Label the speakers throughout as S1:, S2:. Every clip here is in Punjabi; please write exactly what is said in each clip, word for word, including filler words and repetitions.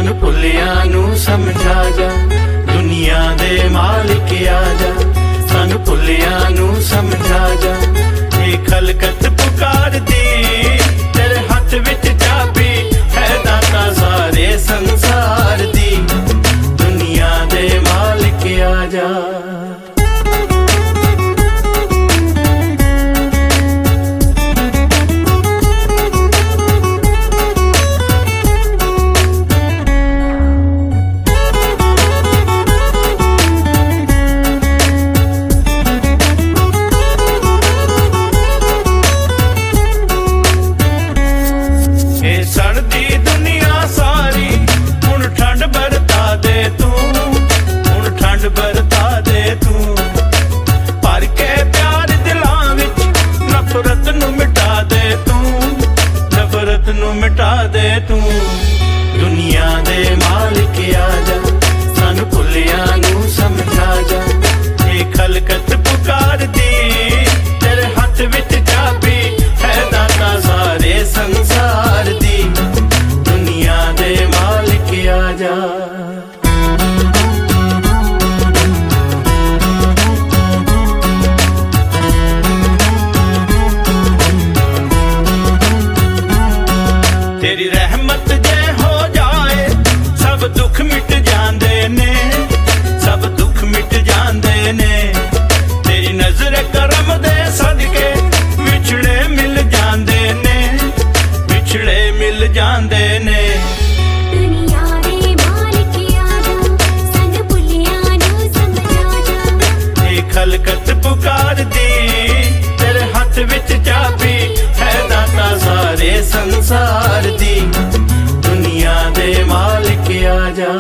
S1: ਸਾਨੂੰ ਭੁੱਲਿਆਂ ਨੂੰ ਸਮਝਾ ਜਾ, ਦੁਨੀਆ ਦੇ ਮਾਲਿਕ ਆ ਜਾ, ਸਾਨੂੰ ਭੁੱਲਿਆਂ ਨੂੰ ਸਮਝਾ ਜਾ। ਇਹ ਖਲਕਤ ਪੁਕਾਰਦੀ ਤੇਰੇ ਹੱਥ ਵਿੱਚ ਚਾਬੀ ਹੈ ਦਾਤਾ ਸਾਰੇ ਸੰਸਾਰ ਦੀ, ਦੁਨੀਆ ਦੇ ਮਾਲਿਕ ਆ ਜਾ। ਸੜਦੀ ਦੁਨੀਆ ਸਾਰੀ ਹੁਣ ਠੰਡ ਵਰਤਾ ਦੇ ਤੂੰ, ਹੁਣ ਠੰਡ ਵਰਤਾ ਦੇ ਤੂੰ। ਭਰ ਕੇ ਪਿਆਰ ਦਿਲਾਂ ਵਿੱਚ ਨਫ਼ਰਤ ਨੂੰ ਮਿਟਾ ਦੇ ਤੂੰ, ਨਫ਼ਰਤ ਨੂੰ ਮਿਟਾ ਦੇ ਤੂੰ। ਦੁਨੀਆ ਦੇ ਮਾਲਿਕ ਆ ਜਾ, ਸਾਨੂੰ ਭੁੱਲਿਆਂ ਨੂੰ ਸਮਝਾ ਜਾ। ਇਹ ਖਲਕਤ ਪੁਕਾਰਦੀ ਤੇਰੇ ਹੱਥ ਵਿੱਚ ਚਾਬੀ ਹੈ ਦਾਤਾ ਸਾਰੇ ਸੰਸਾਰ ਦੀ, ਦੁਨੀਆ ਦੇ ਮਾਲਿਕ ਆ ਜਾ। ਤੇਰੀ ਰਹਿਮਤ ਜੇ ਹੋ ਜਾਏ ਸਭ ਦੁੱਖ ਮਿਟ ਜਾਂਦੇ ਨੇ, ਸਭ ਦੁੱਖ ਮਿਟ ਜਾਂਦੇ ਨੇ। ਤੇਰੀ ਨਜ਼ਰ ਕਰਮ ਦੇ ਸਦਕੇ ਵਿਛੜੇ ਮਿਲ ਜਾਂਦੇ ਨੇ, ਵਿਛੜੇ ਮਿਲ ਜਾਂਦੇ ਨੇ।
S2: ਦੁਨੀਆ ਦੇ ਮਾਲਿਕ ਆ ਜਾ, ਸਾਨੂੰ ਭੁੱਲਿਆਂ ਨੂੰ ਸਮਝਾ ਜਾ।
S1: ਇਹ ਖਲਕਤ ਪੁਕਾਰਦੀ ਤੇਰੇ ਹੱਥ ਵਿੱਚ ਚਾਬੀ ਹੈ ਦਾਤਾ ਸਾਰੇ ਸੰਸਾਰ ਦੀ, ਦੁਨੀਆ ਦੇ ਮਾਲਿਕ ਆ ਜਾ।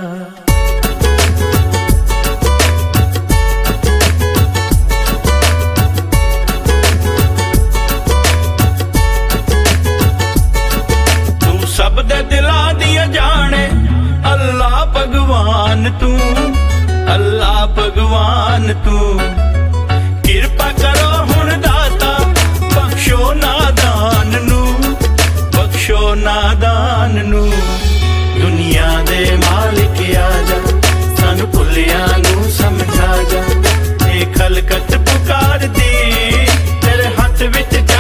S1: ਸਭ ਦੇ ਦਿਲਾਂ ਦੀਆਂ ਜਾਣੇ ਅੱਲਾ ਭਗਵਾਨ ਤੂੰ, ਅੱਲਾ ਭਗਵਾਨ ਤੂੰ। ਕਿਰਪਾ ਕਰੋ ਹੁਣ ਦਾਤਾ ਬਖਸ਼ੋ ਨਾਦਾਨ ਨੂੰ, ਬਖਸ਼ੋ ਨਾਦਾਨ ਨੂੰ। ਦੁਨੀਆ ਦੇ ਮਾਲਿਕ ਆ ਜਾ, ਸਾਨੂੰ ਭੁੱਲਿਆਂ ਨੂੰ ਸਮਝਾ ਜਾ। ਇਹ ਖਲਕਤ ਪੁਕਾਰਦੀ ਤੇਰੇ ਹੱਥ ਵਿੱਚ